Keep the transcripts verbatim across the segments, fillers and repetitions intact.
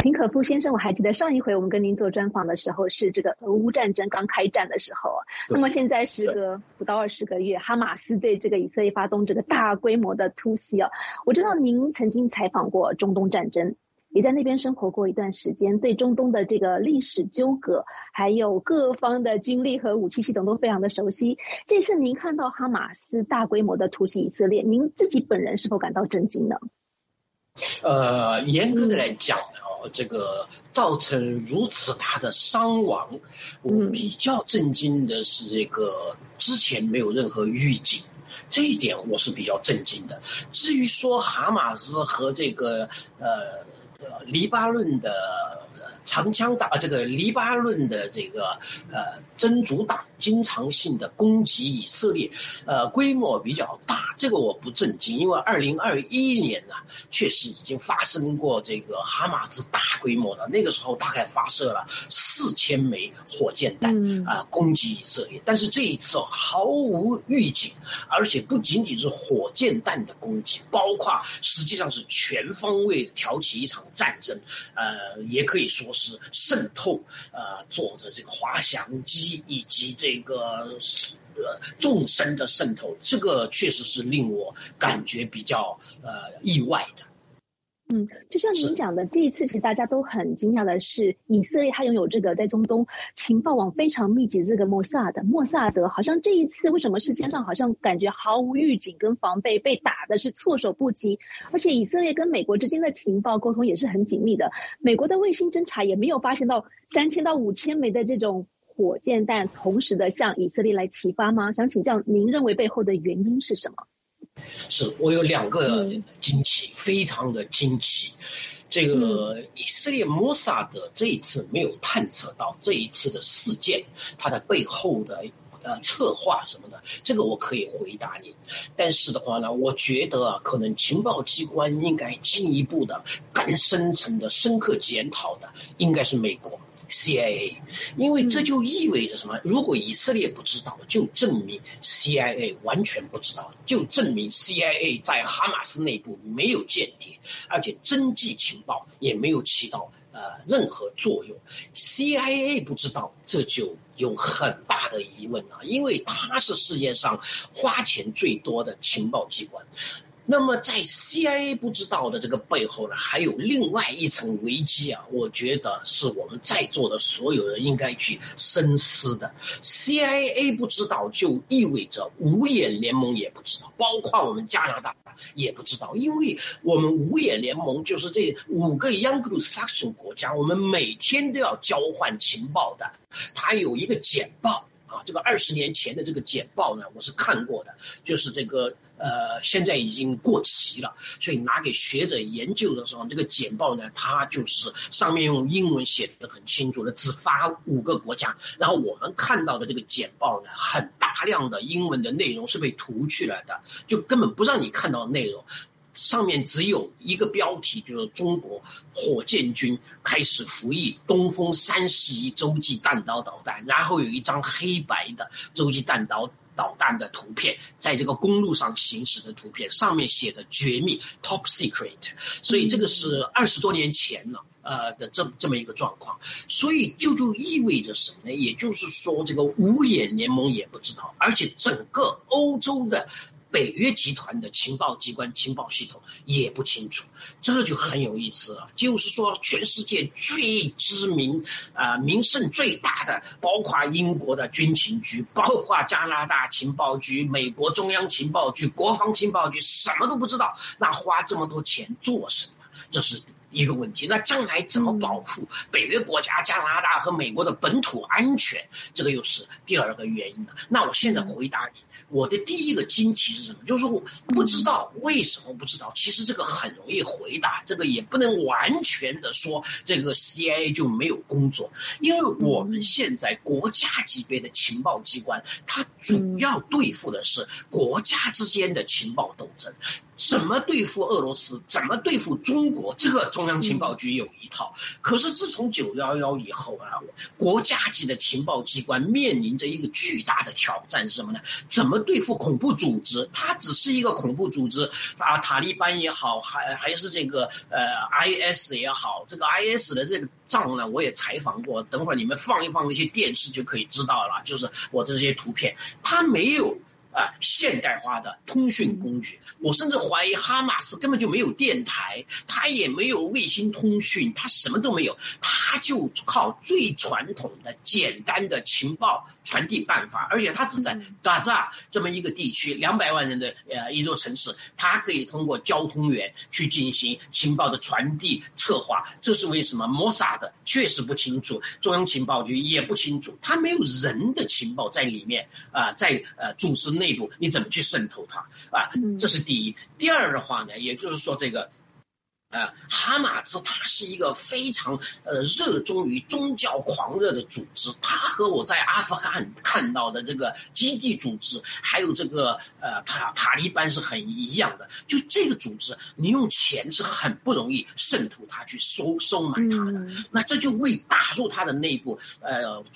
平可夫先生，我还记得上一回我们跟您做专访的时候是这个俄乌战争刚开战的时候啊，那么现在时隔不到二十个月，哈马斯对这个以色列发动这个大规模的突袭啊，我知道您曾经采访过中东战争，也在那边生活过一段时间，对中东的这个历史纠葛，还有各方的军力和武器系统都非常的熟悉。这次您看到哈马斯大规模的突袭以色列，您自己本人是否感到震惊呢？ 呃，严格的来讲呢，哦，这个造成如此大的伤亡，我比较震惊的是这个之前没有任何预警。这一点我是比较震惊的。至于说哈马斯和这个呃呃黎巴嫩的长枪党，这个黎巴嫩的这个呃真主党经常性的攻击以色列，呃规模比较大，这个我不震惊，因为二零二一年呢、啊，确实已经发生过这个哈马斯大规模的，那个时候大概发射了四千枚火箭弹啊、呃、攻击以色列，但是这一次毫无预警，而且不仅仅是火箭弹的攻击，包括实际上是全方位挑起一场战争，呃也可以说是渗透，呃，做着这个滑翔机以及这个呃纵深的渗透，这个确实是令我感觉比较呃意外的。 嗯，就像您讲的，这一次其实大家都很惊讶的是，以色列它拥有这个在中东情报网非常密集的这个莫萨德，莫萨德好像这一次为什么事先上好像感觉毫无预警跟防备，被打的是措手不及，而且以色列跟美国之间的情报沟通也是很紧密的，美国的卫星侦察也没有发现到三千到五千枚的这种火箭弹同时的向以色列来齐发吗？想请教您认为背后的原因是什么？ 是我有两个惊奇，嗯、非常的惊奇。这个以色列摩萨德这一次没有探测到这一次的事件，它的背后的呃策划什么的，这个我可以回答你。但是的话呢，我觉得啊，可能情报机关应该进一步的、更深层的、深刻检讨的，应该是美国。C I A， 因为这就意味着什么？如果以色列不知道，就证明 C I A 完全不知道，就证明 C I A 在哈马斯内部没有间谍，而且侦缉情报也没有起到呃任何作用。C I A 不知道，这就有很大的疑问啊，因为它是世界上花钱最多的情报机关。那么在 C I A 不知道的这个背后呢，还有另外一层危机啊，我觉得是我们在座的所有人应该去深思的。C I A 不知道就意味着五眼联盟也不知道，包括我们加拿大也不知道，因为我们五眼联盟就是这五个 Anglo-Saxon 国家，我们每天都要交换情报的，它有一个简报。啊，这个二十年前的这个简报呢，我是看过的，就是这个呃，现在已经过期了，所以拿给学者研究的时候，这个简报呢，它就是上面用英文写的很清楚的，只发五个国家，然后我们看到的这个简报呢，很大量的英文的内容是被涂去了的，就根本不让你看到内容。上面只有一个标题，就是中国火箭军开始服役东风三十一洲际弹道导弹，然后有一张黑白的洲际弹道导弹的图片，在这个公路上行驶的图片，上面写着绝密 top secret， 所以这个是二十多年前了呃的这这么一个状况，所以就就意味着什么呢？也就是说，这个五眼联盟也不知道，而且整个欧洲的北约集团的情报机关情报系统也不清楚，这就很有意思了。就是说全世界最知名啊、呃、名声最大的，包括英国的军情局，包括加拿大情报局，美国中央情报局，国防情报局，什么都不知道，那花这么多钱做什么？这是一个问题。那将来怎么保护北约国家加拿大和美国的本土安全，这个又是第二个原因了。那我现在回答你，我的第一个惊奇是什么？就是我不知道为什么不知道，其实这个很容易回答，这个也不能完全的说这个 C I A 就没有工作，因为我们现在国家级别的情报机关，它主要对付的是国家之间的情报斗争，怎么对付俄罗斯，怎么对付中国，这个从中央情报局有一套。可是自从九一一以后啊，国家级的情报机关面临着一个巨大的挑战是什么呢？怎么对付恐怖组织？它只是一个恐怖组织啊，塔利班也好，还还是这个呃 I S 也好，这个 I S 的这个账呢，我也采访过，等会儿你们放一放那些电视就可以知道了，就是我这些图片，它没有啊，现代化的通讯工具，我甚至怀疑哈马斯根本就没有电台，它也没有卫星通讯，它什么都没有，它就靠最传统的简单的情报传递办法，而且它只在加沙这么一个地区两百万人的呃一座城市，它可以通过交通员去进行情报的传递策划。这是为什么摩萨德确实不清楚，中央情报局也不清楚，它没有人的情报在里面啊、呃，在呃组织内部你怎么去渗透它啊？这是第一。第二的话呢，也就是说这个呃，哈马斯它是一个非常呃热衷于宗教狂热的组织，它和我在阿富汗看到的这个基地组织，还有这个呃塔塔利班是很一样的。就这个组织，你用钱是很不容易渗透它去收收买它的，嗯、那这就为打入它的内部，呃，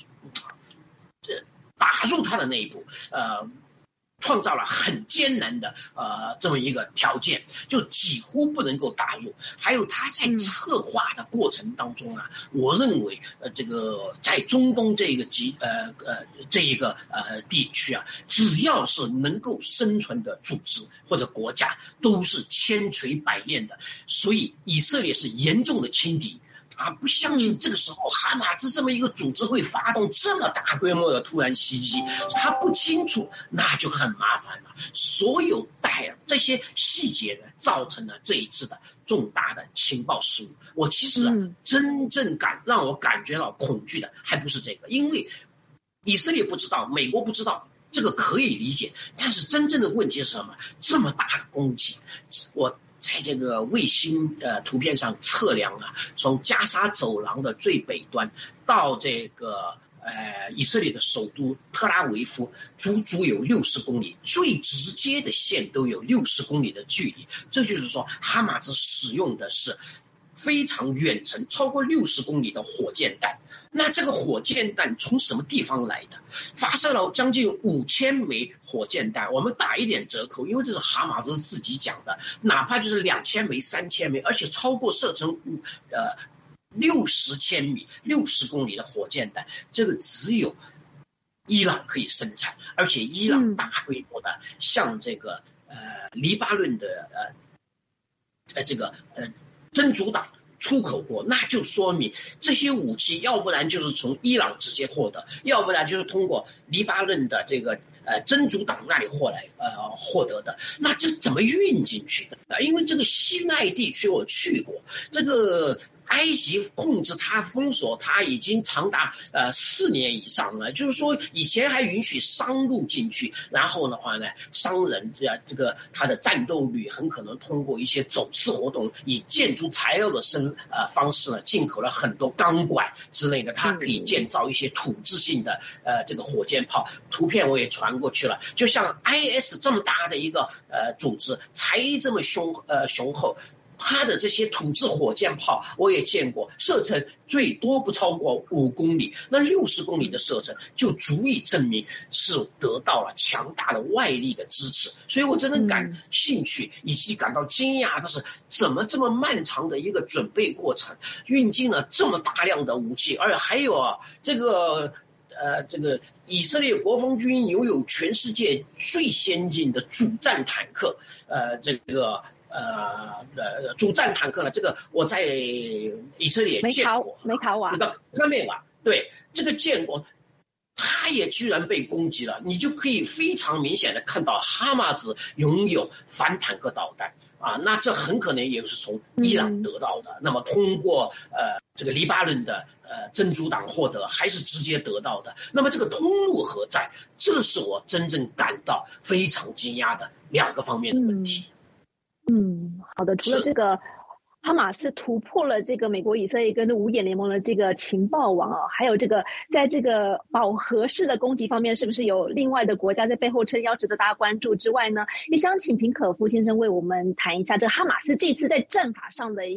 打入它的内部，呃。创造了很艰难的呃这么一个条件，就几乎不能够打入。还有他在策划的过程当中啊，嗯、我认为呃这个在中东这个极呃呃这一个呃地区啊，只要是能够生存的组织或者国家，都是千锤百炼的。所以以色列是严重的轻敌。啊，不相信这个时候哈马斯这么一个组织会发动这么大规模的突然袭击，他不清楚，那就很麻烦了。所有带这些细节呢，造成了这一次的重大的情报失误。我其实啊，嗯、真正感让我感觉到恐惧的还不是这个，因为以色列不知道，美国不知道。这个可以理解，但是真正的问题是什么？这么大的攻击，我在这个卫星呃图片上测量啊，从加沙走廊的最北端到这个呃以色列的首都特拉维夫，足足有六十公里，最直接的线都有六十公里的距离。这就是说，哈马斯使用的是非常远程，超过六十公里的火箭弹。那这个火箭弹从什么地方来的？发射了将近五千枚火箭弹，我们打一点折扣，因为这是哈马斯自己讲的，哪怕就是两千枚、三千枚，而且超过射程呃六十千米、六十公里的火箭弹，这个只有伊朗可以生产，而且伊朗大规模的向这个呃黎巴嫩的呃呃这个呃真主党出口过，那就说明这些武器要不然就是从伊朗直接获得，要不然就是通过黎巴嫩的这个呃真主党那里获来呃获得的。那这怎么运进去的？因为这个西奈地区我去过，这个埃及控制它、封锁它已经长达呃四年以上了。就是说，以前还允许商路进去，然后的话呢，商人这这个他的战斗旅很可能通过一些走私活动，以建筑材料的生呃方式呢，进口了很多钢管之类的，它可以建造一些土制性的呃这个火箭炮。图片我也传过去了，就像 I S 这么大的一个呃组织，才这么雄呃雄厚。它的这些土制火箭炮我也见过，射程最多不超过五公里，那六十公里的射程就足以证明是得到了强大的外力的支持。所以我真的感兴趣以及感到惊讶的是，怎么这么漫长的一个准备过程，运进了这么大量的武器，而还有啊这个呃，这个以色列国防军拥有全世界最先进的主战坦克，呃，这个。呃呃，主战坦克呢？这个我在以色列见过， 梅卡瓦， 那个卡梅瓦，对，这个见过，他也居然被攻击了，你就可以非常明显的看到哈马斯拥有反坦克导弹啊，那这很可能也是从伊朗得到的，嗯、那么通过呃这个黎巴嫩的呃真主党获得，还是直接得到的，那么这个通路何在？这是我真正感到非常惊讶的两个方面的问题。 嗯嗯，好的。除了这个，哈马斯突破了这个美国、以色列跟五眼联盟的这个情报网啊，还有这个在这个饱和式的攻击方面，是不是有另外的国家在背后撑腰，值得大家关注之外呢？也想请平可夫先生为我们谈一下这哈马斯这次在战法上的一个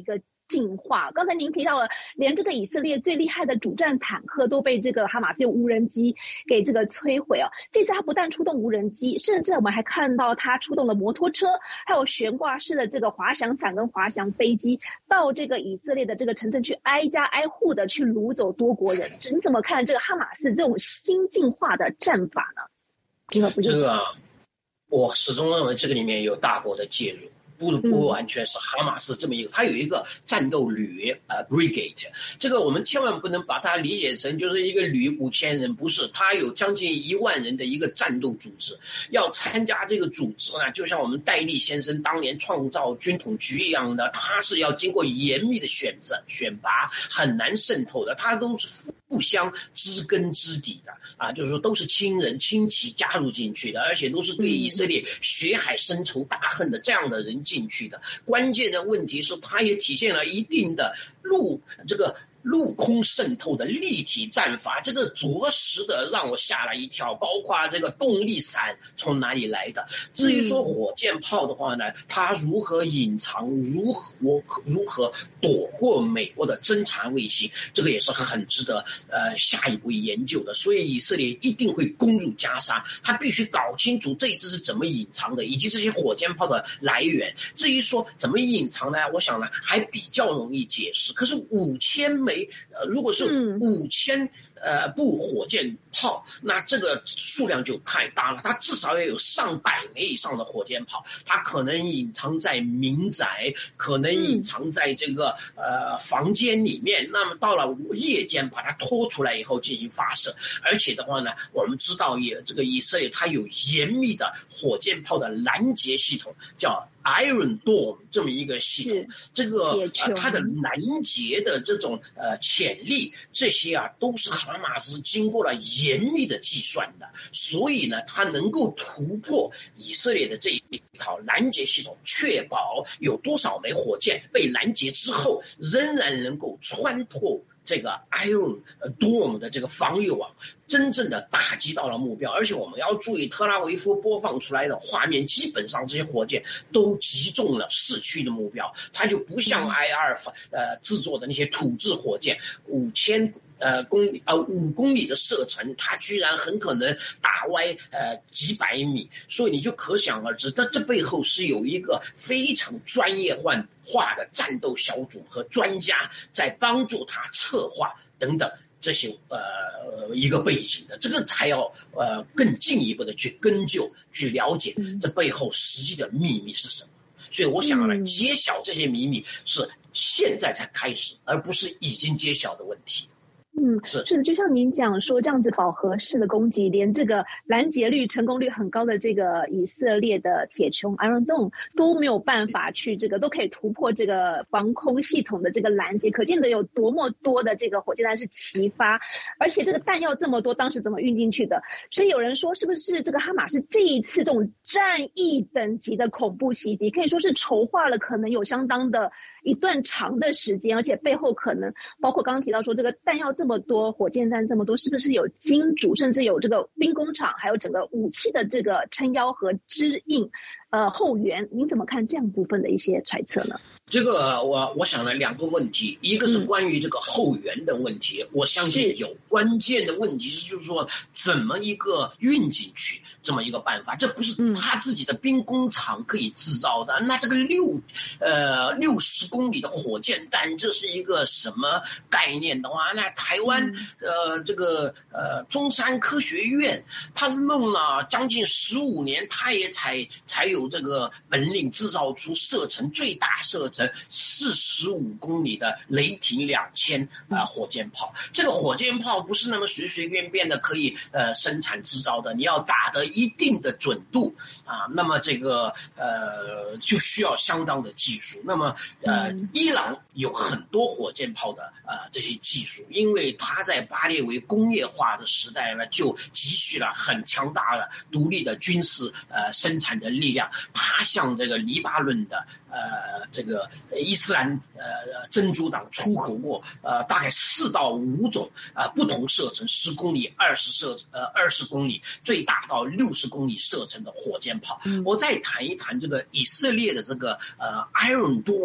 进化。刚才您提到了，连这个以色列最厉害的主战坦克都被这个哈马斯用无人机给这个摧毁哦。这次他不但出动无人机，甚至我们还看到他出动了摩托车，还有悬挂式的这个滑翔伞跟滑翔飞机，到这个以色列的这个城镇去挨家挨户的去掳走多国人。你怎么看这个哈马斯这种新进化的战法呢？这个我始终认为这个里面有大国的介入。不不完全是哈马斯这么一个，它有一个战斗旅呃 brigade， 这个我们千万不能把它理解成就是一个旅五千人，不是，它有将近一万人的一个战斗组织。要参加这个组织呢，就像我们戴笠先生当年创造军统局一样的，它是要经过严密的选择选拔，很难渗透的，它都是互相知根知底的啊，就是说都是亲人亲戚加入进去的，而且都是对以色列血海深仇大恨的这样的人进去的。关键的问题是，它也体现了一定的陆这个陆空渗透的立体战法，这个着实的让我吓了一跳。包括这个动力伞从哪里来的？至于说火箭炮的话呢，它如何隐藏，如何如何躲过美国的侦察卫星，这个也是很值得呃下一步研究的。所以以色列一定会攻入加沙，他必须搞清楚这一支是怎么隐藏的，以及这些火箭炮的来源。至于说怎么隐藏呢，我想呢还比较容易解释。可是五千枚呃，如果是五千呃部火箭炮，那这个数量就太大了。它至少要有上百枚以上的火箭炮，它可能隐藏在民宅，可能隐藏在这个呃房间里面。那么到了夜间把它拖出来以后进行发射。而且的话呢，我们知道也这个以色列它有严密的火箭炮的拦截系统，叫Iron Dome 这么一个系统。这个呃它的拦截的这种呃潜力，这些啊都是哈马斯经过了严密的计算的，所以呢它能够突破以色列的这一套拦截系统，确保有多少枚火箭被拦截之后仍然能够穿透这个 Iron Dome 的这个防御网，真正的打击到了目标。而且我们要注意，特拉维夫播放出来的画面，基本上这些火箭都击中了市区的目标，它就不像 I 二 呃制作的那些土制火箭，五千呃公里呃五公里的射程，它居然很可能打歪呃几百米。所以你就可想而知，它这背后是有一个非常专业化化的战斗小组和专家在帮助他策划等等这些呃一个背景的，这个才要呃更进一步的去根究去了解这背后实际的秘密是什么。所以我想来揭晓这些秘密是现在才开始，而不是已经揭晓的问题。 嗯，是是的，就像您讲说，这样子饱和式的攻击，连这个拦截率、成功率很高的这个以色列的铁穹 Iron Dome 都没有办法去这个，都可以突破这个防空系统的这个拦截，可见得有多么多的这个火箭弹是齐发，而且这个弹药这么多，当时怎么运进去的？所以有人说，是不是这个哈马斯这一次这种战役等级的恐怖袭击，可以说是筹划了可能有相当的一段长的时间，而且背后可能包括刚刚提到说这个弹药这么多，火箭弹这么多，是不是有金主，甚至有这个兵工厂，还有整个武器的这个撑腰和支应呃后援？您怎么看这样部分的一些揣测呢？ 这个我我想了两个问题，一个是关于这个后援的问题，嗯、我相信有关键的问题是就是说怎么一个运进去这么一个办法，这不是他自己的兵工厂可以制造的。嗯、那这个六呃六十公里的火箭弹，这是一个什么概念的话？那台湾、嗯、呃这个呃中山科学院，他弄了将近十五年，他也才才有这个本领制造出射程最大射程四十五公里的雷霆两千啊火箭炮。这个火箭炮不是那么随随便便的可以呃生产制造的，你要打得一定的准度啊，那么这个呃就需要相当的技术。那么呃伊朗有很多火箭炮的呃这些技术，因为它在巴列维工业化的时代呢，就积蓄了很强大的独立的军事呃生产的力量。它向这个黎巴嫩的呃这个伊斯兰呃真主党出口过呃大概四到五种呃不同射程十公里、二十射呃二十公里，最大到六十公里射程的火箭炮。嗯、我再谈一谈这个以色列的这个呃 Iron Dome 的这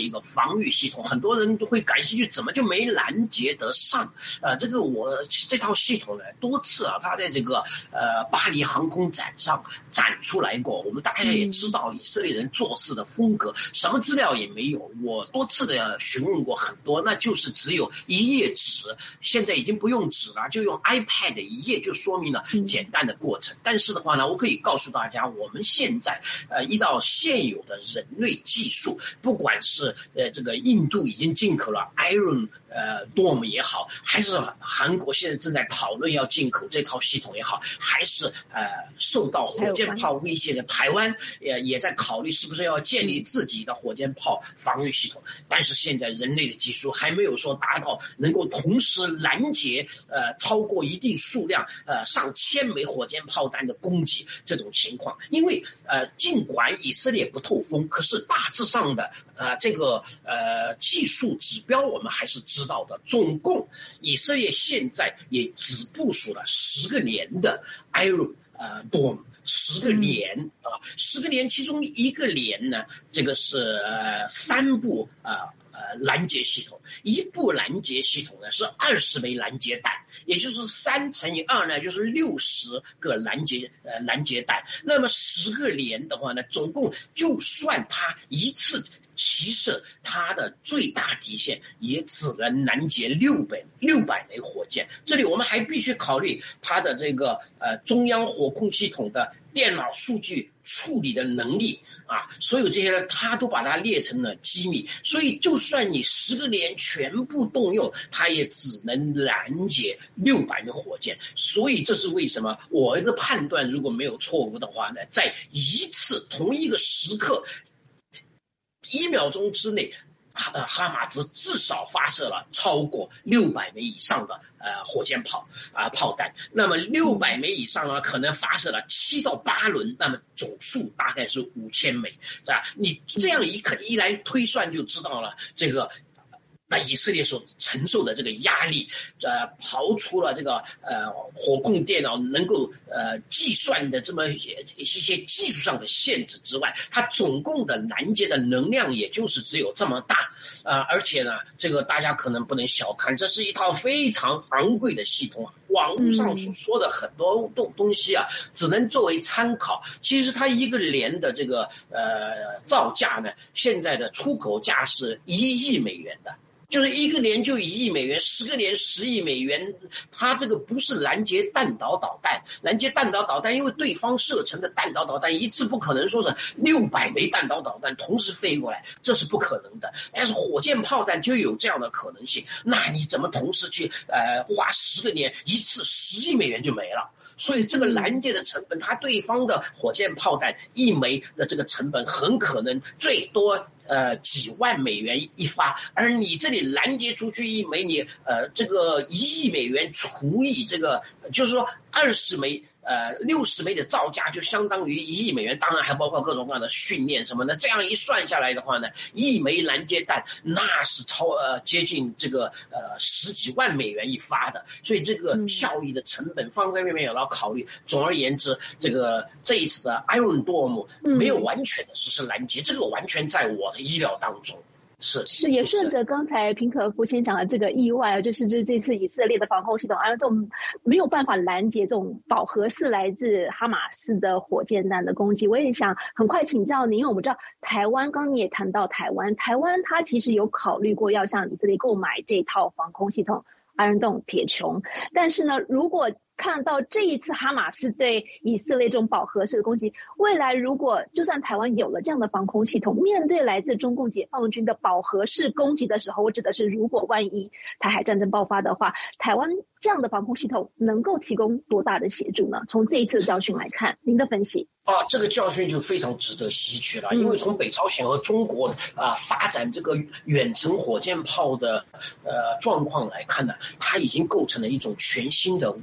一个防御系统，很多人都会感兴趣，怎么就没拦截得上？呃，这个我这套系统呢，多次啊，它在这个呃巴黎航空展上展出来过。我们大家也知道以色列人做事的风格，什么资料也没有。我多次的询问过很多，那就是只有一页纸，现在已经不用纸了，就用 iPad 一页就说明了简单的过程。但是的话呢，我可以告诉大家，我们现在呃依照现有的人类技术，不管是呃这个印度已经进口了 Iron 呃 Dome 也好，还是韩国现在正在讨论要进口这套系统也好，还是呃受到火箭炮威胁的台湾也也在考虑是不是要建立自己的火箭炮防御系统。但是现在人类的技术还没有说达到能够同时拦截呃超过一定数量呃上千枚火箭炮弹的攻击这种情况。因为呃尽管以色列不透风，可是大致上的呃这个呃技术指标我们还是知道的。总共以色列现在也只部署了十个连的 Iron 呃 Dome。十个连啊，十个连，其中一个连呢，这个是呃三部呃呃拦截系统，一部拦截系统呢是二十枚拦截弹，也就是三乘以二呢就是六十个拦截呃拦截弹。那么十个连的话呢，总共就算它一次齐射，它的最大底线也只能拦截六百六百枚火箭。这里我们还必须考虑它的这个呃中央火控系统的电脑数据处理的能力啊，所有这些呢，它都把它列成了机密。所以就算你十个连全部动用，它也只能拦截六百枚火箭。所以这是为什么我的判断如果没有错误的话呢，在一次同一个时刻一秒钟之内，哈哈马斯至少发射了超过六百枚以上的呃火箭炮啊、呃、炮弹。那么六百枚以上呢，可能发射了七到八轮，那么总数大概是五千枚，是吧？你这样一可一来推算就知道了，这个。那以色列所承受的这个压力，呃，刨除了这个呃火控电脑能够呃计算的这么一些技术上的限制之外，它总共的拦截的能量也就是只有这么大啊、呃！而且呢，这个大家可能不能小看，这是一套非常昂贵的系统啊。网络上所说的很多东东西啊，只能作为参考。其实它一个连的这个呃造价呢，现在的出口价是一亿美元的。就是一个连就一亿美元，十个连十亿美元，它这个不是拦截弹道导弹，拦截弹道导弹，因为对方射程的弹道导弹一次不可能说是六百枚弹道导弹同时飞过来，这是不可能的。但是火箭炮弹就有这样的可能性，那你怎么同时去呃花十个连，一次十亿美元就没了？所以这个拦截的成本，它对方的火箭炮弹一枚的这个成本很可能最多呃几万美元一发，而你这里拦截出去一枚，你呃这个一亿美元除以这个，就是说二十枚。呃，六十枚的造价就相当于一亿美元，当然还包括各种各样的训练什么的。这样一算下来的话呢，一枚拦截弹那是超呃接近这个呃十几万美元一发的，所以这个效益的成本方方面面也要考虑。总而言之，这个这一次的 Iron Dome 没有完全的实施拦截，这个完全在我的意料当中。是是，也顺着刚才平可夫先讲的这个意外，就是这这次以色列的防空系统 Iron Dome 没有办法拦截这种饱和式来自哈马斯的火箭弹的攻击。我也想很快请教您，因为我们知道台湾，刚刚你也谈到台湾，台湾它其实有考虑过要向以色列购买这套防空系统 Iron Dome 铁穹，但是呢，如果看到这一次哈马斯对以色列这种饱和式的攻击，未来如果就算台湾有了这样的防空系统，面对来自中共解放军的饱和式攻击的时候，我指的是如果万一台海战争爆发的话，台湾这样的防空系统能够提供多大的协助呢？从这一次的教训来看，您的分析。 啊，这个教训就非常值得吸取了，因为从北朝鲜和中国啊、呃、发展这个远程火箭炮的呃状况来看呢，它已经构成了一种全新的威胁。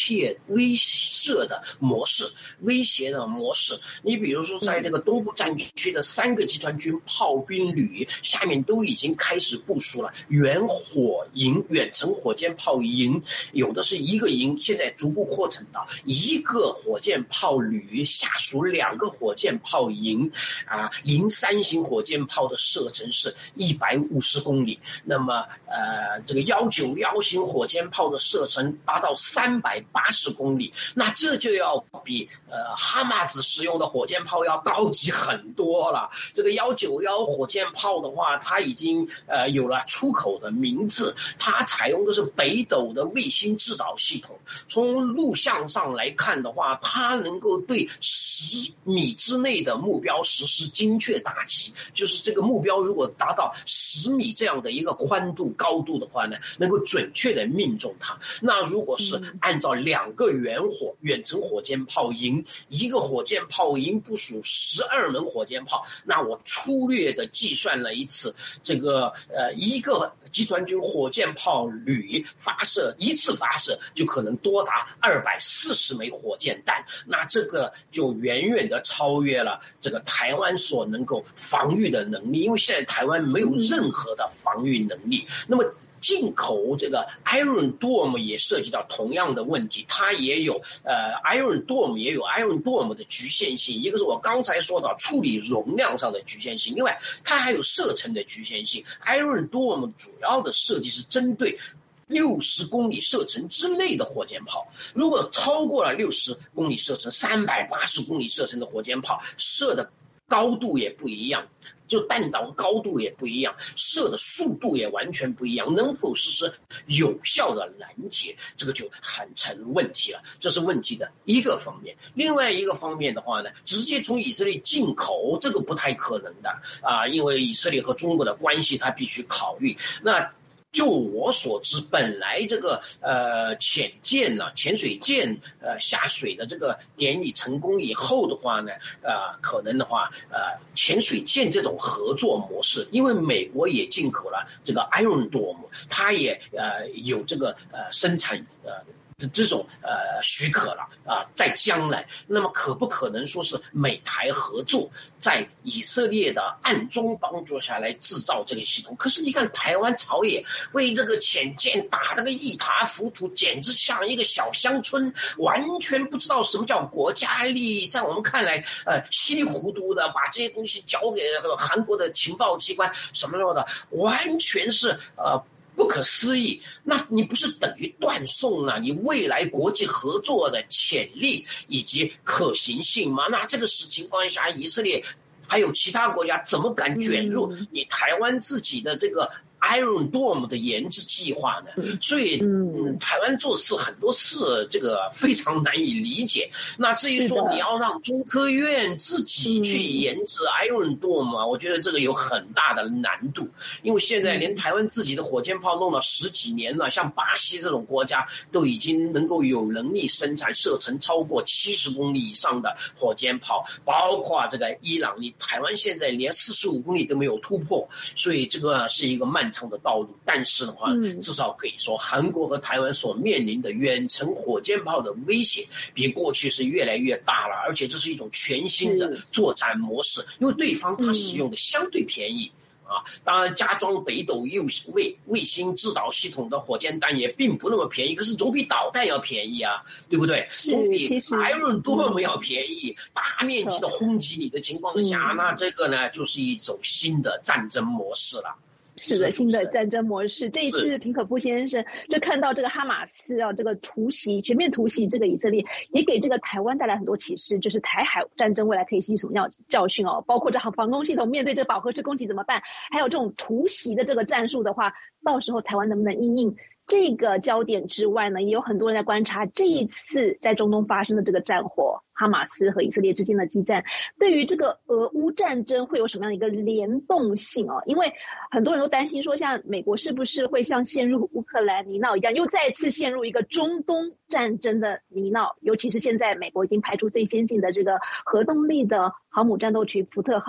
胁威慑的模式，威胁的模式。你比如说，在这个东部战区的三个集团军炮兵旅下面都已经开始部署了远火营、远程火箭炮营，有的是一个营，现在逐步扩成到一个火箭炮旅下属两个火箭炮营啊，零三型火箭炮的射程是一百五十公里，那么呃，这个幺九幺型火箭炮的射程达到三百八十公里，那这就要比呃哈马斯使用的火箭炮要高级很多了。这个幺九幺火箭炮的话，它已经呃有了出口的名字，它采用的是北斗的卫星制导系统。从录像上来看的话，它能够对十米之内的目标实施精确打击，就是这个目标如果达到十米这样的一个宽度高度的话呢，能够准确的命中它。那如果是按照两个远火远程火箭炮营，一个火箭炮营部署十二门火箭炮，那我粗略的计算了一次，这个呃一个集团军火箭炮旅发射一次发射就可能多达二百四十枚火箭弹，那这个就远远的超越了这个台湾所能够防御的能力，因为现在台湾没有任何的防御能力。那么进口这个 Iron Dome 也涉及到同样的问题，它也有呃 Iron Dome 也有 Iron Dome 的局限性，一个是我刚才说到处理容量上的局限性，另外它还有射程的局限性。Iron Dome 主要的设计是针对六十公里射程之内的火箭炮，如果超过了六十公里射程、三百八十公里射程的火箭炮，射的高度也不一样，就弹道高度也不一样，射的速度也完全不一样，能否实施有效的拦截，这个就很成问题了。这是问题的一个方面。另外一个方面的话呢，直接从以色列进口这个不太可能的啊，因为以色列和中国的关系它必须考虑。那就我所知，本来这个呃潜舰呢、啊，潜水舰呃下水的这个典礼成功以后的话呢，呃可能的话呃潜水舰这种合作模式，因为美国也进口了这个 Iron Dome， 它也呃有这个呃生产呃。这种呃许可了啊，在将来，那么可不可能说是美台合作，在以色列的暗中帮助下来制造这个系统？可是你看台湾朝野为这个潜舰打这个一塌糊涂，简直像一个小乡村，完全不知道什么叫国家利益。在我们看来，呃，稀里糊涂的把这些东西交给韩国的情报机关什么什么的，完全是呃。不可思议，那你不是等于断送了你未来国际合作的潜力以及可行性吗？那这个情况下，以色列还有其他国家怎么敢卷入你台湾自己的这个Iron Dome 的研制计划呢？所以，嗯，台湾做事很多事这个非常难以理解。那至于说你要让中科院自己去研制 Iron Dome 啊，我觉得这个有很大的难度，因为现在连台湾自己的火箭炮弄了十几年了，像巴西这种国家都已经能够有能力生产射程超过七十公里以上的火箭炮，包括这个伊朗，你台湾现在连四十五公里都没有突破，所以这个是一个漫长的道路。但是的话，至少可以说韩国和台湾所面临的远程火箭炮的威胁比过去是越来越大了，而且这是一种全新的作战模式，因为对方它使用的相对便宜。啊，当然加装北斗卫卫星制导系统的火箭弹也并不那么便宜，可是总比导弹要便宜啊，对不对？总比 Iron Dome 要便宜。大面积的轰击你的情况下，那这个呢就是一种新的战争模式了。 是的，新的战争模式。这一次平可夫先生就看到这个哈马斯啊，这个突袭全面突袭这个以色列，也给这个台湾带来很多启示，就是台海战争未来可以吸取什么样教训哦，包括这防空系统面对这个饱和式攻击怎么办，还有这种突袭的这个战术的话，到时候台湾能不能因应这个焦点之外呢，也有很多人在观察这一次在中东发生的这个战火，哈马斯和以色列之间的激战，对于这个俄乌战争会有什么样的一个联动性哦？因为很多人都担心说，像美国是不是会像陷入乌克兰泥淖一样，又再次陷入一个中东战争的泥淖？尤其是现在美国已经派出最先进的这个核动力的航母战斗群福特号，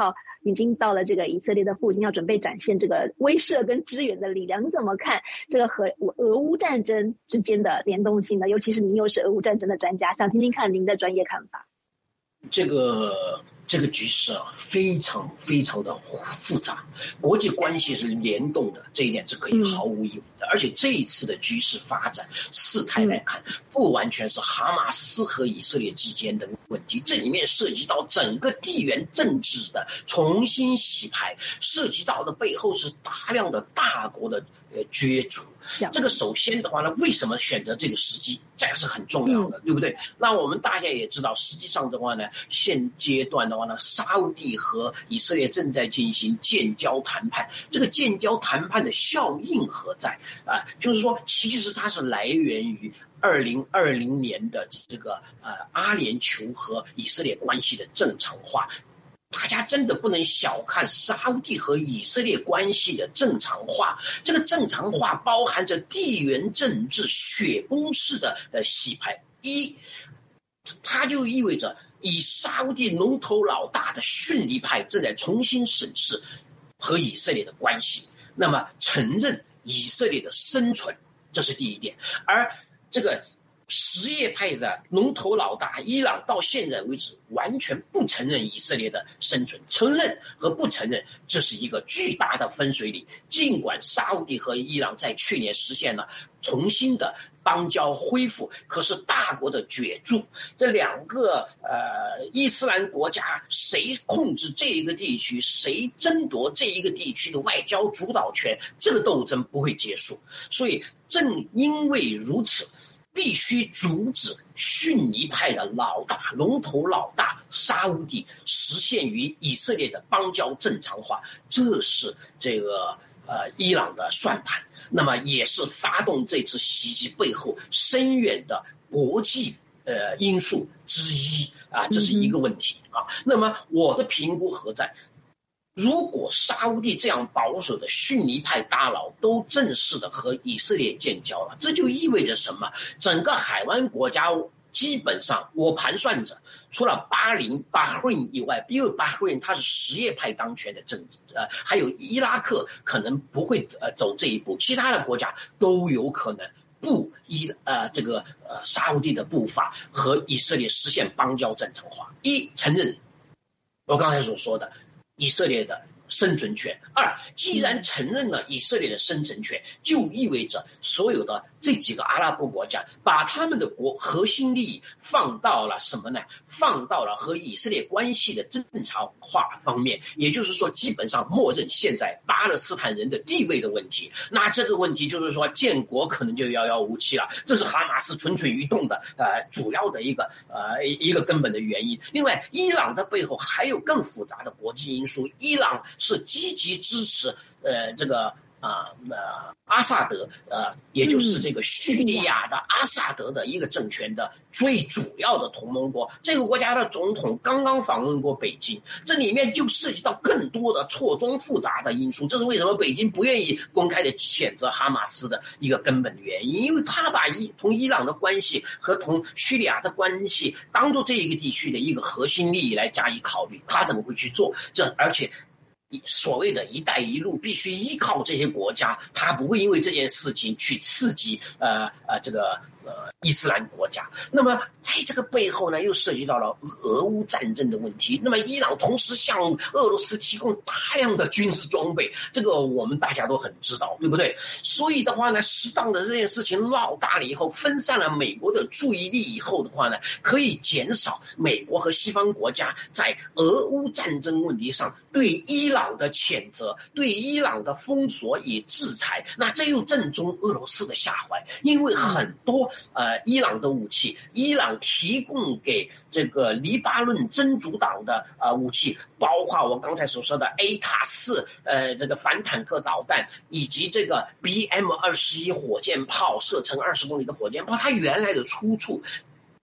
已经到了这个以色列的附近，要准备展现这个威慑跟支援的力量。你怎么看这个和俄乌战争之间的联动性呢？尤其是您又是俄乌战争的专家，想听听看您的专业看法。 这个这个局势啊，非常非常的复杂，国际关系是联动的，这一点是可以毫无疑问的。嗯、而且这一次的局势发展事态来看，嗯、不完全是哈马斯和以色列之间的问题，这里面涉及到整个地缘政治的重新洗牌，涉及到的背后是大量的大国的呃角逐。这个首先的话呢，为什么选择这个时机，这个是很重要的，嗯、对不对？那我们大家也知道，实际上的话呢，现阶段的话呢，沙烏地和以色列正在进行建交谈判。这个建交谈判的效应何在啊？就是说，其实它是来源于二零二零年的这个呃阿联酋和以色列关系的正常化。大家真的不能小看沙烏地和以色列关系的正常化，这个正常化包含着地缘政治雪崩式的呃洗牌。一，它就意味着以沙烏地龙头老大的逊尼派正在重新审视和以色列的关系，那么承认以色列的生存，这是第一点。而这个什叶派的龙头老大伊朗到现在为止完全不承认以色列的生存，承认和不承认这是一个巨大的分水岭。尽管沙烏地和伊朗在去年实现了重新的邦交恢复，可是大国的角逐，这两个呃伊斯兰国家谁控制这一个地区，谁争夺这一个地区的外交主导权，这个斗争不会结束。所以正因为如此，必须阻止逊尼派的老大龙头老大沙烏地实现与以色列的邦交正常化，这是这个呃伊朗的算盘，那么也是发动这次袭击背后深远的国际呃因素之一啊，这是一个问题啊。那么我的评估何在？如果沙烏地这样保守的逊尼派大佬都正式的和以色列建交了，这就意味着什么？整个海湾国家基本上我盘算着，除了巴林、巴赫林以外，因为巴赫林它是什叶派当权的政治，呃，还有伊拉克可能不会呃走这一步，其他的国家都有可能步伊呃这个呃沙烏地的步伐，和以色列实现邦交正常化。一，承认我刚才所说的以色列的生存权。二，既然承认了以色列的生存权，就意味着所有的这几个阿拉伯国家把他们的国核心利益放到了什么呢？放到了和以色列关系的正常化方面，也就是说基本上默认现在巴勒斯坦人的地位的问题。那这个问题就是说建国可能就遥遥无期了，这是哈马斯蠢蠢欲动的呃主要的一个呃一个根本的原因。另外，伊朗的背后还有更复杂的国际因素，伊朗是积极支持呃这个啊呃阿萨德呃也就是这个叙利亚的阿萨德的一个政权的最主要的同盟国，这个国家的总统刚刚访问过北京，这里面就涉及到更多的错综复杂的因素，这是为什么北京不愿意公开的谴责哈马斯的一个根本的原因，因为他把伊同伊朗的关系和同叙利亚的关系当做这一个地区的一个核心利益来加以考虑，他怎么会去做这？而且所谓的一带一路必须依靠这些国家，他不会因为这件事情去刺激呃呃这个呃伊斯兰国家。那么在这个背后呢，又涉及到了俄乌战争的问题。那么伊朗同时向俄罗斯提供大量的军事装备，这个我们大家都很知道，对不对？所以的话呢，适当的这件事情闹大了以后，分散了美国的注意力以后的话呢，可以减少美国和西方国家在俄乌战争问题上对伊朗的谴责，对伊朗的封锁与制裁。那这又正中俄罗斯的下怀，因为很多呃伊朗的武器，伊朗提供给这个黎巴嫩真主党的呃武器，包括我刚才所说的 A 塔四呃这个反坦克导弹，以及这个 B M 二十一火箭炮，射程二十公里的火箭炮，它原来的出处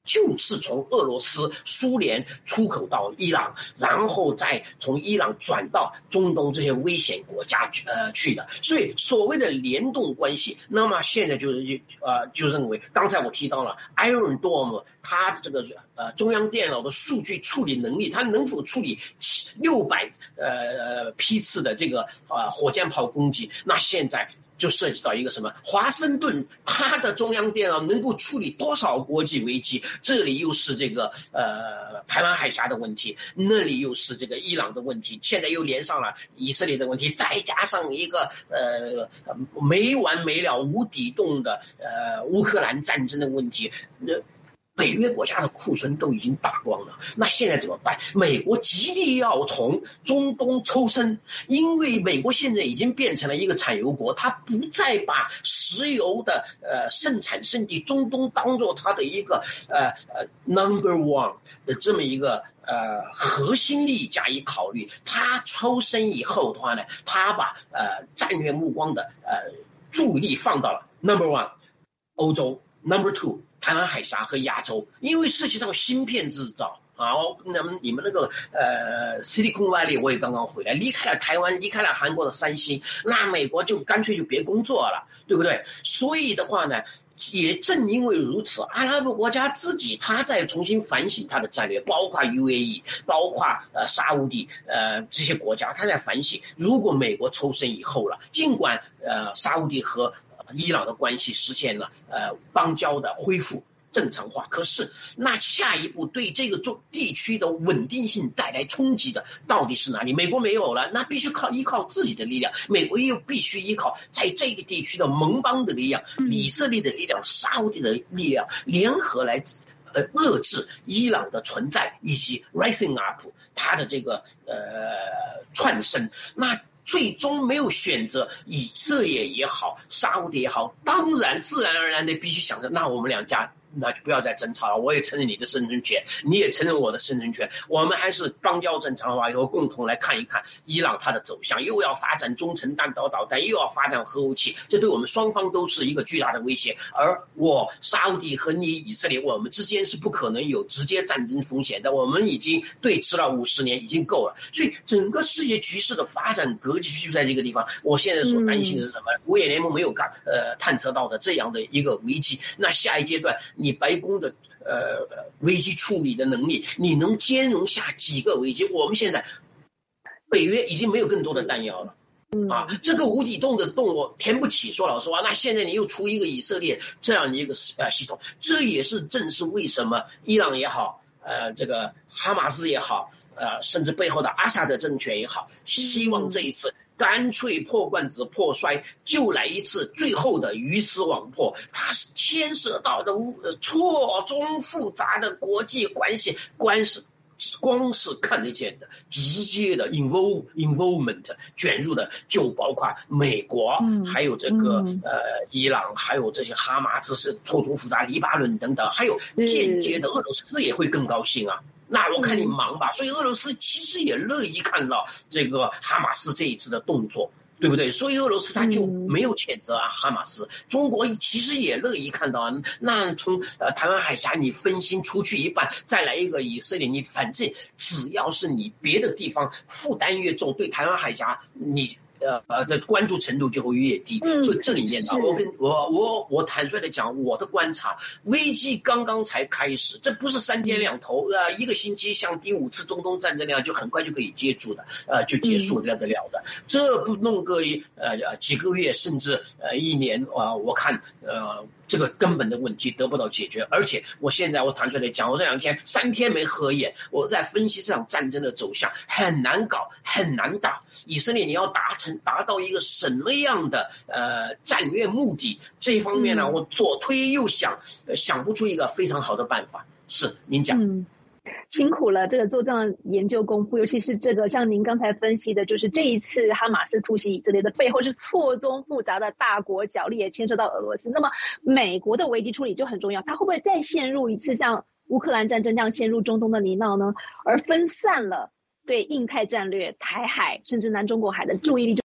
就是从俄罗斯、苏联出口到伊朗，然后再从伊朗转到中东这些危险国家呃去的。所以所谓的联动关系，那么现在就是就呃就认为，刚才我提到了 Iron Dome， 它这个呃中央电脑的数据处理能力，它能否处理六百呃批次的这个呃火箭炮攻击？那现在就涉及到一个什么？华盛顿它的中央电脑能够处理多少国际危机？这里又是这个呃台湾海峡的问题，那里又是这个伊朗的问题，现在又连上了以色列的问题，再加上一个呃没完没了无底洞的呃乌克兰战争的问题。呃北约国家的库存都已经打光了，那现在怎么办？美国极力要从中东抽身，因为美国现在已经变成了一个产油国，它不再把石油的呃生产圣地中东当做它的一个呃呃 number one 的这么一个呃核心利益加以考虑。它抽身以后的话呢，它把呃战略目光的呃注意力放到了 number one 欧洲， number two台湾海峡和亚洲，因为涉及到芯片制造。好，那么你们那个呃 Silicon Valley 我也刚刚回来，离开了台湾，离开了韩国的三星，那美国就干脆就别工作了，对不对？所以的话呢，也正因为如此，阿拉伯国家自己他在重新反省他的战略，包括 U A E， 包括呃沙烏地呃这些国家，他在反省，如果美国抽身以后了，尽管呃沙烏地和伊朗的关系实现了呃邦交的恢复正常化，可是那下一步对这个中地区的稳定性带来冲击的到底是哪里？美国没有了，那必须靠依靠自己的力量，美国又必须依靠在这个地区的盟邦的力量，以色列的力量，沙烏地的力量联合来呃遏制伊朗的存在以及 rising up 它的这个呃窜升。那最终没有选择以色列也好，沙烏地也好，当然自然而然的必须想着，那我们两家那就不要再争吵了，我也承认你的生存权，你也承认我的生存权，我们还是邦交正常化以后共同来看一看伊朗它的走向，又要发展中程弹道导弹，又要发展核武器，这对我们双方都是一个巨大的威胁。而我沙烏地和你以色列，我们之间是不可能有直接战争风险的，我们已经对峙了五十年，已经够了。所以整个世界局势的发展格局就在这个地方。我现在所担心的是什么？五眼联盟没有感呃探测到的这样的一个危机，那下一阶段你白宫的呃危机处理的能力，你能兼容下几个危机？我们现在北约已经没有更多的弹药了。啊，这个无底洞的洞我填不起，说老实话，那现在你又出一个以色列这样的一个呃系统，这也是正是为什么伊朗也好，呃，这个哈马斯也好，呃，甚至背后的阿萨德政权也好，希望这一次干脆破罐子破摔，就来一次最后的鱼死网破。它是牵涉到的呃错综复杂的国际关系关系。光是看得见的直接的 involve involvement 卷入的就包括美国，嗯、还有这个、嗯、呃伊朗，还有这些哈马斯是错综复杂，黎巴嫩等等，还有间接的俄罗斯也会更高兴啊。那我看你忙吧，所以俄罗斯其实也乐意看到这个哈马斯这一次的动作。对不对？所以俄罗斯他就没有谴责啊哈马斯，中国其实也乐意看到啊。那从呃台湾海峡你分心出去一半，再来一个以色列，你反正只要是你别的地方负担越重，对台湾海峡你。呃呃的关注程度就会越低，嗯、所以这里面呢，我跟我我我坦率的讲，我的观察，危机刚刚才开始，这不是三天两头，呃，一个星期像第五次中东战争那样就很快就可以接住的，呃，就结束得了的，嗯、这不弄个呃几个月甚至呃一年啊、呃，我看呃。这个根本的问题得不到解决，而且我现在我坦率的讲，我这两天三天没合眼，我在分析这场战争的走向，很难搞，很难打。以色列你要达成达到一个什么样的呃战略目的？这一方面呢，嗯、我左推右想，呃，想不出一个非常好的办法。是，您讲。 嗯辛苦了，这个做这样研究功夫，尤其是这个像您刚才分析的，就是这一次哈马斯突袭以色列的背后是错综复杂的大国角力，也牵涉到俄罗斯。那么美国的危机处理就很重要，它会不会再陷入一次像乌克兰战争这样陷入中东的泥淖呢？而分散了对印太战略、台海甚至南中国海的注意力。